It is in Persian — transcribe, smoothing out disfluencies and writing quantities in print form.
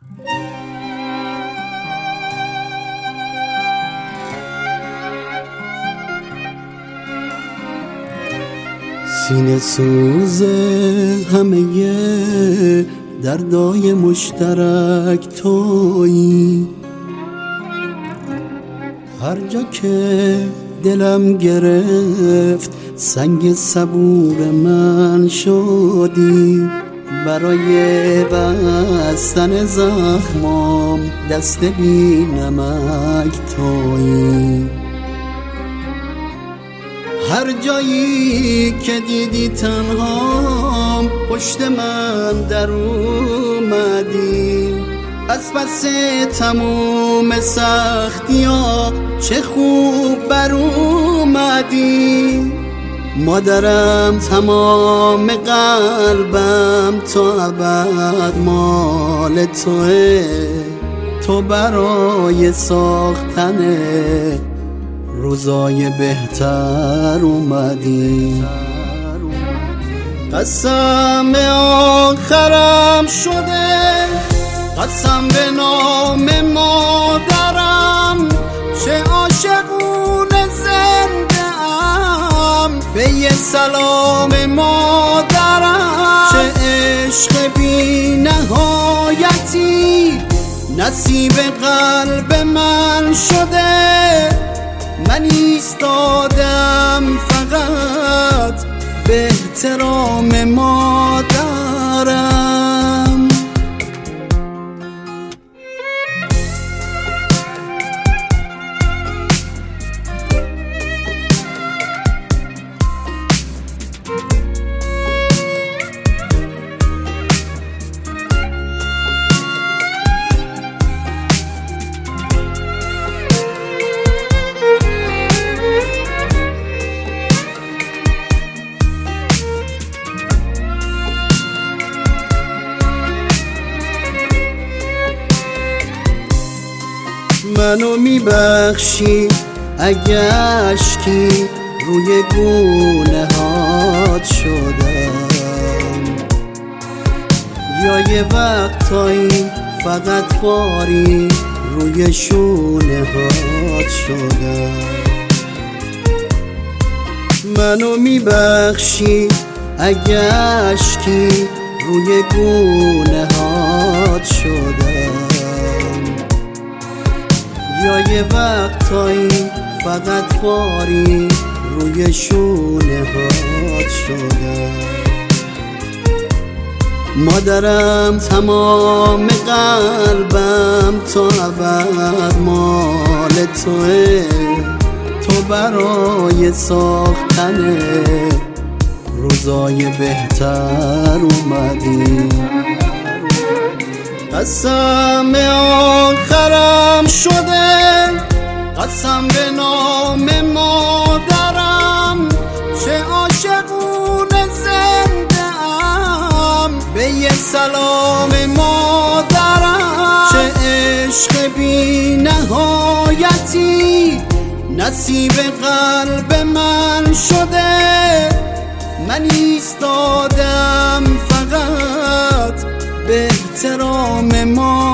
سینه سوز همه دردای مشترک تویی، هر جا که دلم گرفت سنگ صبور من شدی، برای بستن زخمام دست بی نمک تویی. هر جایی که دیدی تنهام پشت من در اومدی، از پس تموم سختی ها چه خوب بر اومدی. مادرم تمام قلبم تا ابد مال توه، تو برای ساختن روزای بهتر اومدی. قسم آخرم شده، قسم به نام مادرم، چه عاشقونه زنده ام به یه سلام مادرم. چه عشق بی نهایتی نصیب قلب من شده، من ایستادم فقط به احترام مادرم. منو میبخشی اگه اشکی روی گونه هات شدم، یا یه وقتایی فقط باری روی شونه هات شدم. منو میبخشی اگه اشکی روی گونه هات شدم، یا یه وقتایی فقط باری روی شونه هات شدم. مادرم تمام قلبم تا ابد مال توه، تو برای ساختن روزای بهتر اومدی. قسم آخرم شده، قسم به نام مادرم، چه عاشقونه زنده ام به یه سلام مادرم. چه عشق بی نهایتی نصیب قلب من شده، من ایستادم فقط به احترام ما